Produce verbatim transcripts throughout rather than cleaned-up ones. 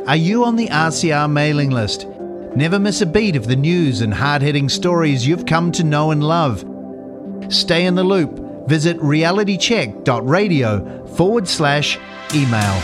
Are you on the R C R mailing list? Never miss a beat of the news and hard-hitting stories you've come to know and love. Stay in the loop. Visit realitycheck.radio forward slash email.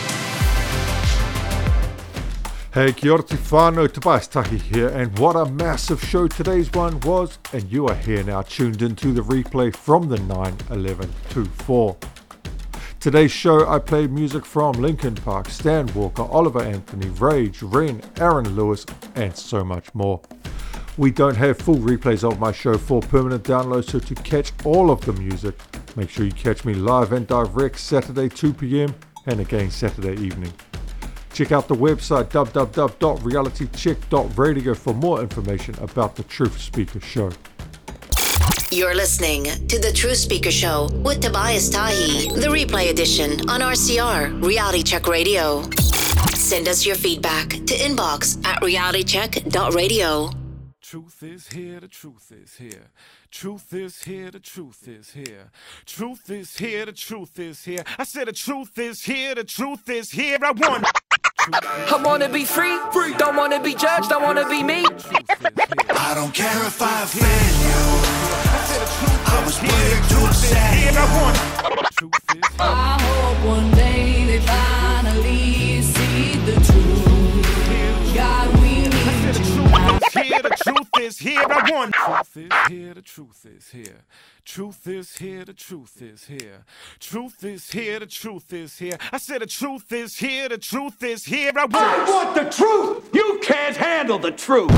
Hey, kia ora te whānau, Tobias Tahi here, and what a massive show today's one was, and you are here now tuned into the replay from the nine eleven twenty-four. Today's show I played music from Linkin Park, Stan Walker, Oliver Anthony, Rage, Ren, Aaron Lewis, and so much more. We don't have full replays of my show for permanent download, so to catch all of the music, make sure you catch me live and direct Saturday two p.m. and again Saturday evening. Check out the website w w w dot reality check dot radio for more information about the Truth Speaker Show. You're listening to the Truth Speaker Show with Tobias Tahi, the replay edition on R C R, Reality Check Radio. Send us your feedback to inbox at reality check dot radio. Truth is here, the truth is here. Truth is here, the truth is here. Truth is here, the truth is here. I said the truth is here, the truth is here. I want. I wanna be free, free. Don't wanna be judged, I wanna be me. I don't care if I offend you. I was waiting to upset. I hope one day they finally see the truth. God, we need you. Here, the truth is here. I want. Truth is here, the truth is here. Truth is here, the truth is here. Truth is here, the truth is here. I said the truth is here, the truth is here. I want. I want the truth. You can't handle the truth.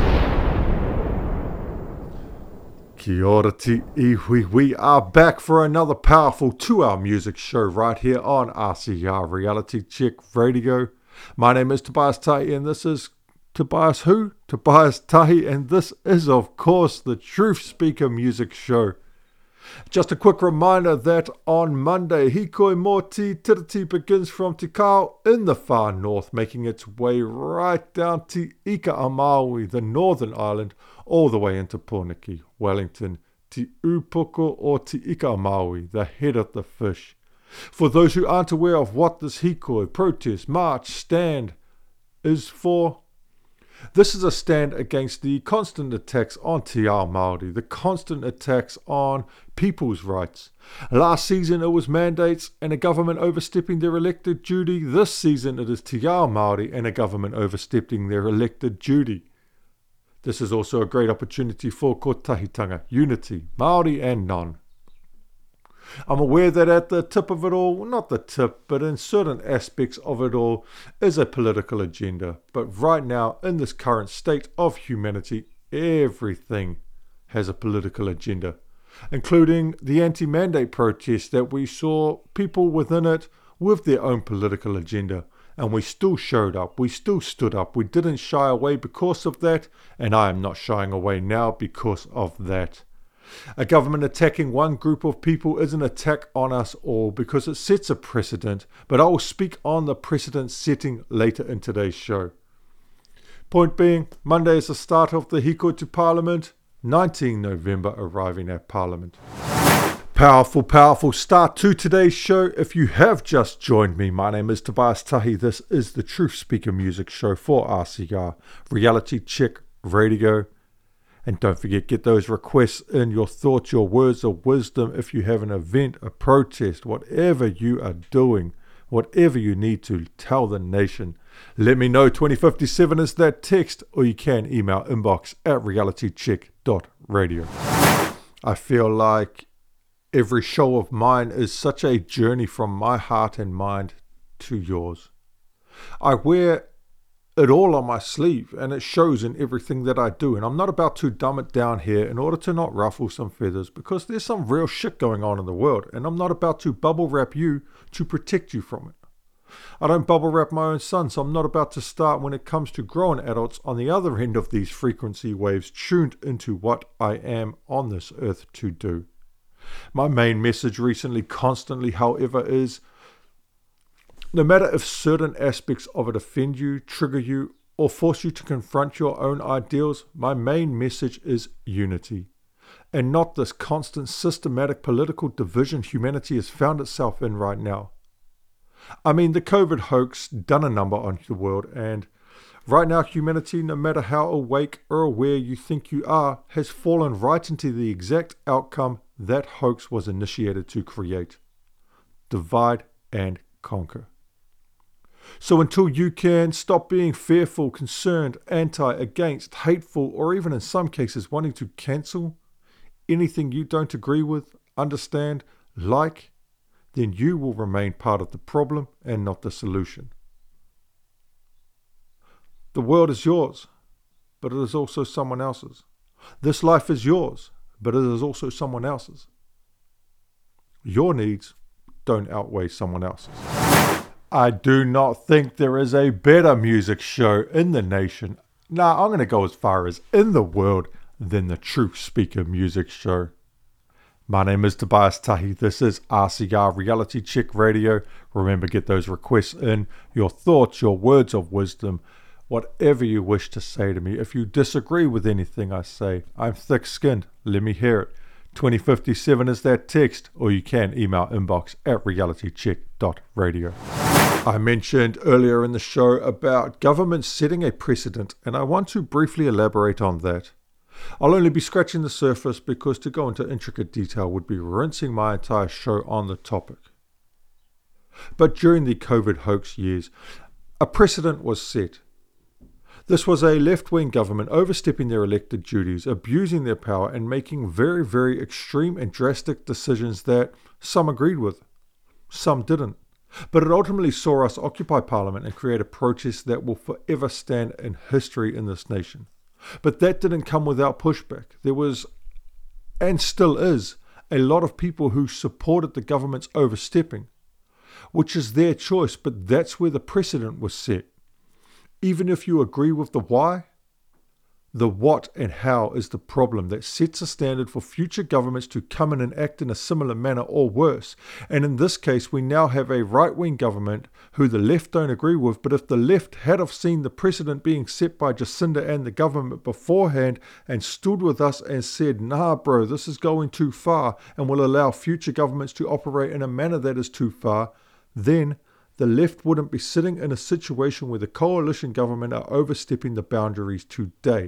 Kia ora te iwi. We are back for another powerful two-hour music show right here on R C R Reality Check Radio. My name is Tobias Tahi, and this is Tobias who? Tobias Tahi, and this is, of course, the Truth Speaker Music Show. Just a quick reminder that on Monday, Hikoi Mō Tiriti begins from Te Kao in the far north, making its way right down to Ika a Maui, the northern island, all the way into Pōneke, Wellington, Te Upoko or Te Ika a Maui, the head of the fish. For those who aren't aware of what this Hikoi, protest, march, stand is for, this is a stand against the constant attacks on Te Ao Māori, the constant attacks on people's rights. Last season it was mandates and a government overstepping their elected duty. This season it is Te Ao Māori and a government overstepping their elected duty. This is also a great opportunity for kotahitanga, unity, Māori and non. I'm aware that at the tip of it all, not the tip, but in certain aspects of it all, is a political agenda. But right now, in this current state of humanity, everything has a political agenda, including the anti-mandate protest that we saw people within it with their own political agenda. And we still showed up, we still stood up, we didn't shy away because of that, and I am not shying away now because of that. A government attacking one group of people is an attack on us all because it sets a precedent, but I will speak on the precedent setting later in today's show. Point being, Monday is the start of the Hikoi to Parliament, nineteenth November arriving at Parliament. Powerful, powerful start to today's show. If you have just joined me, my name is Tobias Tahi. This is the Truth Speaker Music Show for R C R, Reality Check Radio. And don't forget, get those requests in, your thoughts, your words of wisdom. If you have an event, a protest, whatever you are doing, whatever you need to tell the nation, let me know. twenty fifty-seven is that text, or you can email inbox at reality check dot radio. I feel like every show of mine is such a journey from my heart and mind to yours. I wear it all on my sleeve, and it shows in everything that I do, and I'm not about to dumb it down here in order to not ruffle some feathers, because there's some real shit going on in the world, and I'm not about to bubble wrap you to protect you from it. I don't bubble wrap my own son, so I'm not about to start when it comes to grown adults on the other end of these frequency waves tuned into what I am on this earth to do. My main message recently, constantly, however, is no matter if certain aspects of it offend you, trigger you, or force you to confront your own ideals, my main message is unity, and not this constant systematic political division humanity has found itself in right now. I mean, the COVID hoax done a number on the world, and right now humanity, no matter how awake or aware you think you are, has fallen right into the exact outcome that hoax was initiated to create. Divide and conquer. So until you can stop being fearful, concerned, anti, against, hateful, or even in some cases wanting to cancel anything you don't agree with, understand, like, then you will remain part of the problem and not the solution. The world is yours, but it is also someone else's. This life is yours, but it is also someone else's. Your needs don't outweigh someone else's. I do not think there is a better music show in the nation, nah, I'm going to go as far as in the world, than the Truth Speaker Music Show. My name is Tobias Tahi. This is R C R Reality Check Radio. Remember, get those requests in, your thoughts, your words of wisdom, whatever you wish to say to me. If you disagree with anything I say, I'm thick-skinned. Let me hear it. twenty fifty-seven is that text, or you can email inbox at realitycheck dot radio. I mentioned earlier in the show about government setting a precedent, and I want to briefly elaborate on that. I'll only be scratching the surface because to go into intricate detail would be rinsing my entire show on the topic. But during the COVID hoax years, a precedent was set. This was a left-wing government overstepping their elected duties, abusing their power, and making very, very extreme and drastic decisions that some agreed with, some didn't. But it ultimately saw us occupy Parliament and create a protest that will forever stand in history in this nation. But that didn't come without pushback. There was, and still is, a lot of people who supported the government's overstepping, which is their choice, but that's where the precedent was set. Even if you agree with the why, the what and how is the problem that sets a standard for future governments to come in and act in a similar manner or worse. And in this case, we now have a right-wing government who the left don't agree with, but if the left had have seen the precedent being set by Jacinda and the government beforehand and stood with us and said, nah bro, this is going too far and will allow future governments to operate in a manner that is too far, then the left wouldn't be sitting in a situation where the coalition government are overstepping the boundaries today.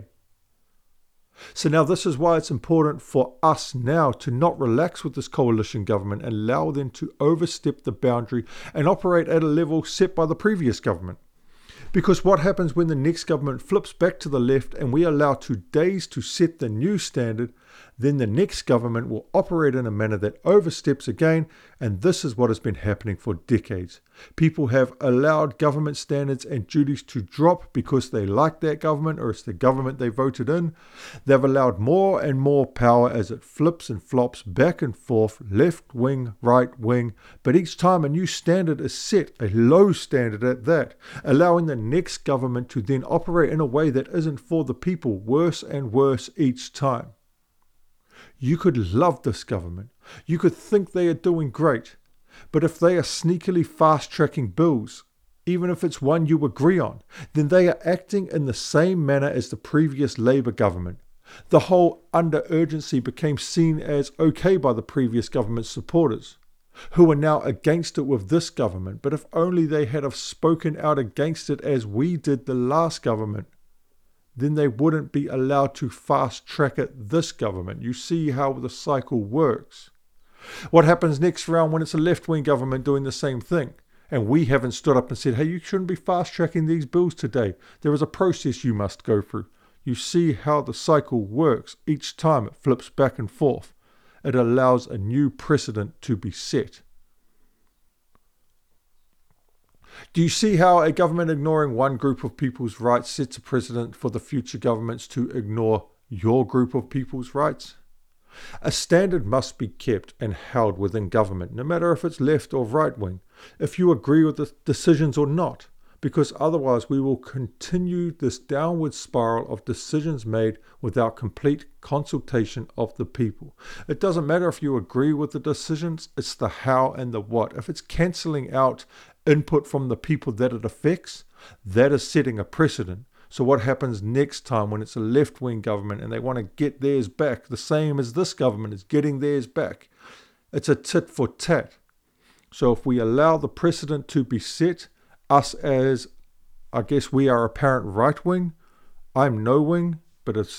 So now this is why it's important for us now to not relax with this coalition government and allow them to overstep the boundary and operate at a level set by the previous government. Because what happens when the next government flips back to the left and we allow today's to set the new standard, then the next government will operate in a manner that oversteps again, and this is what has been happening for decades. People have allowed government standards and duties to drop because they like that government or it's the government they voted in. They've allowed more and more power as it flips and flops back and forth, left wing, right wing, but each time a new standard is set, a low standard at that, allowing the next government to then operate in a way that isn't for the people, worse and worse each time. You could love this government. You could think they are doing great. But if they are sneakily fast-tracking bills, even if it's one you agree on, then they are acting in the same manner as the previous Labour government. The whole under-urgency became seen as okay by the previous government's supporters, who are now against it with this government. But if only they had have spoken out against it as we did the last government, then they wouldn't be allowed to fast-track it this government. You see how the cycle works. What happens next round when it's a left-wing government doing the same thing? And we haven't stood up and said, hey, you shouldn't be fast-tracking these bills today. There is a process you must go through. You see how the cycle works. Each time it flips back and forth. It allows a new precedent to be set. Do you see how a government ignoring one group of people's rights sets a precedent for the future governments to ignore your group of people's rights? A standard must be kept and held within government, no matter if it's left or right wing, if you agree with the decisions or not, because otherwise we will continue this downward spiral of decisions made without complete consultation of the people. It doesn't matter if you agree with the decisions, it's the how and the what. If it's cancelling out input from the people that it affects, that is setting a precedent. So what happens next time when it's a left-wing government and they want to get theirs back, the same as this government is getting theirs back? It's a tit for tat. So if we allow the precedent to be set, us as, I guess we are apparent right wing, I'm no wing, but it's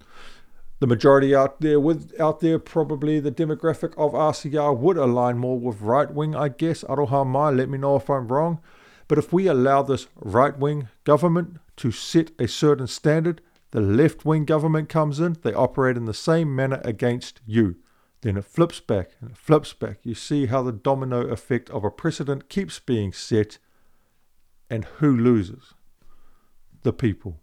the majority out there with out there, probably the demographic of R C R would align more with right wing, I guess. Aroha mai, let me know if I'm wrong. But if we allow this right wing government to set a certain standard, the left wing government comes in, they operate in the same manner against you. Then it flips back and it flips back. You see how the domino effect of a precedent keeps being set, and who loses? The people.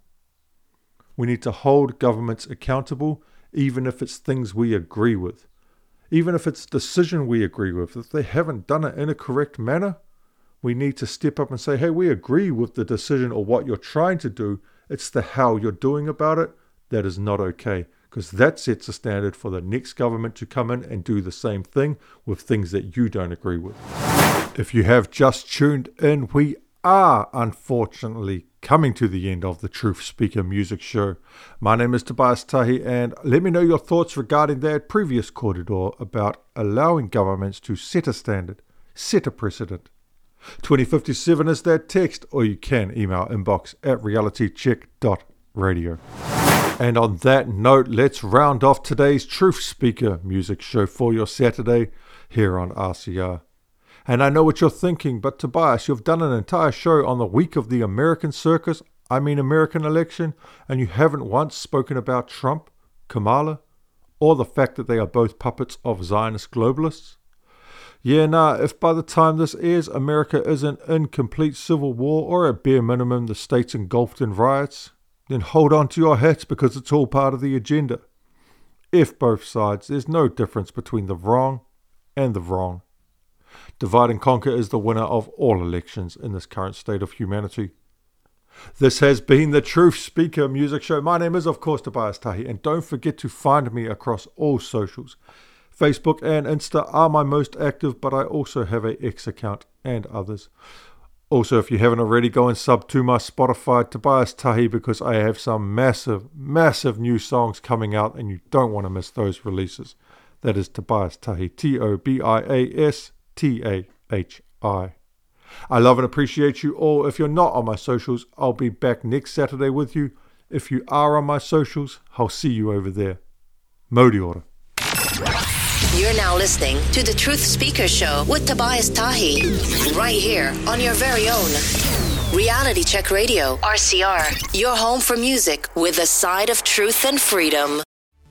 We need to hold governments accountable, even if it's things we agree with. Even if it's a decision we agree with. If they haven't done it in a correct manner, we need to step up and say, hey, we agree with the decision or what you're trying to do. It's the how you're doing about it that is not okay. Because that sets a standard for the next government to come in and do the same thing with things that you don't agree with. If you have just tuned in, we are unfortunately coming to the end of the Truth Speaker Music Show. My name is Tobias Tahi, and let me know your thoughts regarding that previous corridor about allowing governments to set a standard, set a precedent. twenty fifty-seven is that text, or you can email inbox at realitycheck dot radio. And on that note, let's round off today's Truth Speaker Music Show for your Saturday here on R C R. And I know what you're thinking, but Tobias, you've done an entire show on the week of the American circus, I mean American election, and you haven't once spoken about Trump, Kamala, or the fact that they are both puppets of Zionist globalists. Yeah, nah, if by the time this airs, America isn't in complete civil war, or at bare minimum the states engulfed in riots, then hold on to your hats because it's all part of the agenda. If both sides, there's no difference between the wrong and the wrong. Divide and conquer is the winner of all elections in this current state of humanity. This has been the Truth Speaker Music Show. My name is, of course, Tobias Tahi, and don't forget to find me across all socials. Facebook and Insta are my most active, but I also have a X account and others. Also, if you haven't already, go and sub to my Spotify, Tobias Tahi, because I have some massive, massive new songs coming out, and you don't want to miss those releases. That is Tobias Tahi, T O B I A S T A H I. I love and appreciate you all. If you're not on my socials, I'll be back next Saturday with you. If you are on my socials, I'll see you over there. Modi ora. You're now listening to the Truth Speaker Show with Tobias Tahi, right here on your very own Reality Check Radio, R C R, your home for music with a side of truth and freedom.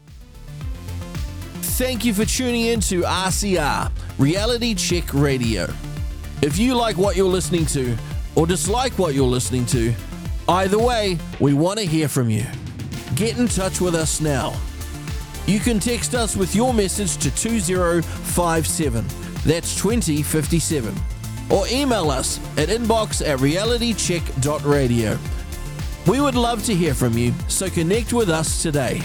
Thank you for tuning in to R C R, Reality Check Radio. If you like what you're listening to or dislike what you're listening to, either way, we want to hear from you. Get in touch with us now. You can text us with your message to two zero five seven, that's twenty fifty-seven, or email us at inbox at realitycheck dot radio. We would love to hear from you, so connect with us today.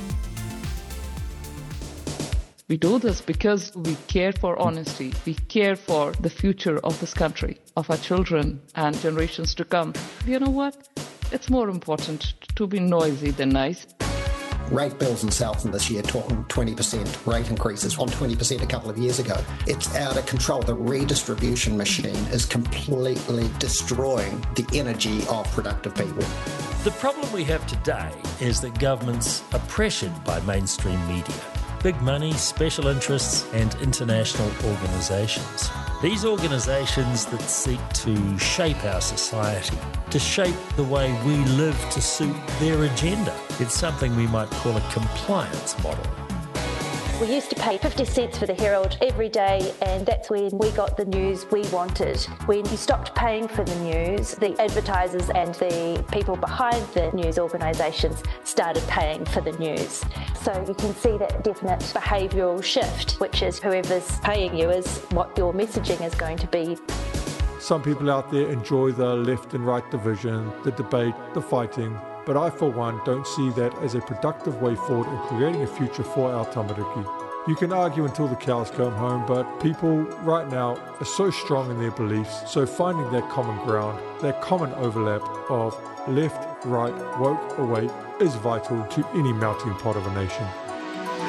We do this because we care for honesty. We care for the future of this country, of our children and generations to come. You know what? It's more important to be noisy than nice. Rate bills in Southland this year talking twenty percent rate increases on twenty percent a couple of years ago. It's out of control. The redistribution machine is completely destroying the energy of productive people. The problem we have today is that governments are pressured by mainstream media, big money, special interests and international organisations. These organisations that seek to shape our society, to shape the way we live to suit their agenda. It's something we might call a compliance model. We used to pay fifty cents for the Herald every day, and that's when we got the news we wanted. When you stopped paying for the news, the advertisers and the people behind the news organisations started paying for the news. So you can see that definite behavioural shift, which is whoever's paying you is what your messaging is going to be. Some people out there enjoy the left and right division, the debate, the fighting, but I for one don't see that as a productive way forward in creating a future for our tamariki. You can argue until the cows come home, but people right now are so strong in their beliefs, so finding that common ground, that common overlap of left, right, woke, awake is vital to any melting pot of a nation.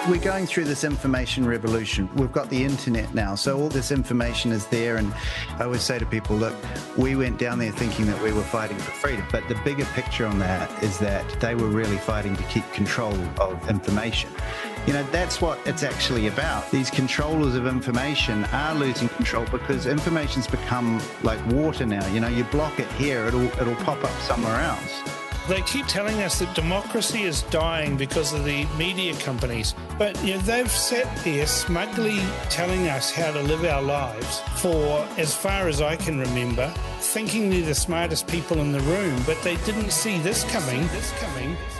We're going through this information revolution. We've got the internet now, so all this information is there, and I always say to people, look, we went down there thinking that we were fighting for freedom, but the bigger picture on that is that they were really fighting to keep control of information. You know, that's what it's actually about. These controllers of information are losing control because information's become like water now. You know, you block it here, it'll it'll pop up somewhere else. They keep telling us that democracy is dying because of the media companies. But you know, they've sat there smugly telling us how to live our lives for as far as I can remember, thinking they're the smartest people in the room, but they didn't see this coming. This coming.